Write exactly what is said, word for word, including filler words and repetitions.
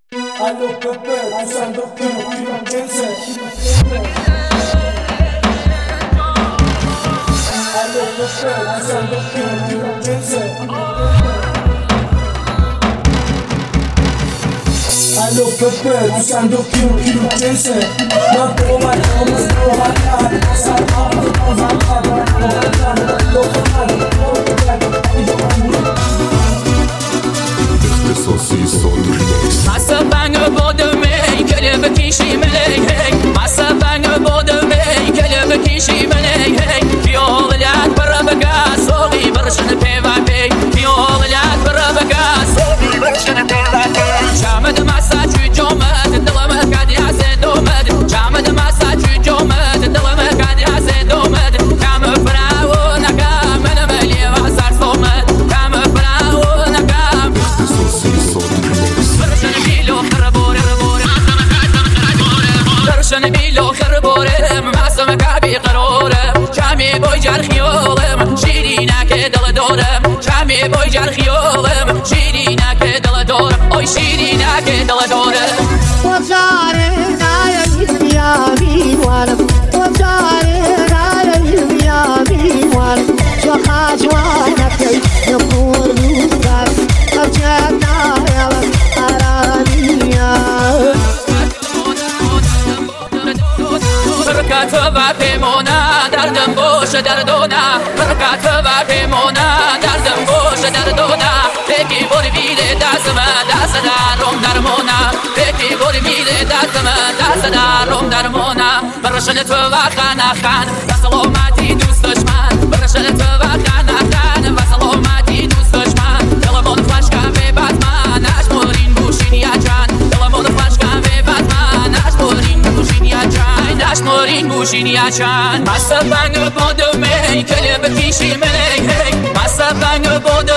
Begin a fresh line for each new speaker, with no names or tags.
Allo Pepe, usando kilo, kilo, quince. Allo Pepe, usando kilo, kilo, quince. Allo Pepe, usando kilo, kilo, quince. No toma, toma, toma,
Massa banga bodme, kelebe kişi melek. Massa banga bodme, kelebe kişi melek. Yolat barabaga, soği barışın pevapey. Yolat barabaga, soği barışın pevapey. Çamed massa çucumed, dilame kadiyase domed. Çamed massa çucumed, dilame kadiyase domed. Kamu frao nakam, menmeli vasar somed. Kamu frao nakam. درشن بیلو خربورم معصوم کبی قرارم کمی بای جرخیالم شیرینه که دل دارم کمی بای جرخیالم شیرینه که دل دارم آی شیرینه که دل دارم
وجاره نای بیا بیوالم وجاره نای بیا بیوالم شو خاجوانك نقول دوستك أرجعنا يا أرانيا
برکت و پیمونه دردم باش دردونه برکت و پیمونه دردم باش دردونه پکی بور بیده دستم دست درم درمونه پکی بور بیده دستم دست درم درمونه برشن تو و خانه خان و سلامتی دوست دشمن برشن تو و خانه خان و سلامتی دوست دشمن دلمون خوش کن به بطمن نشمرین بوشین یا جان دلمون خوش کن به بطمن نشمرین بوشین یا جان نشمرین بوشین یا جان مصر بنگ بودمه کلب کشی ملک مصر بنگ بود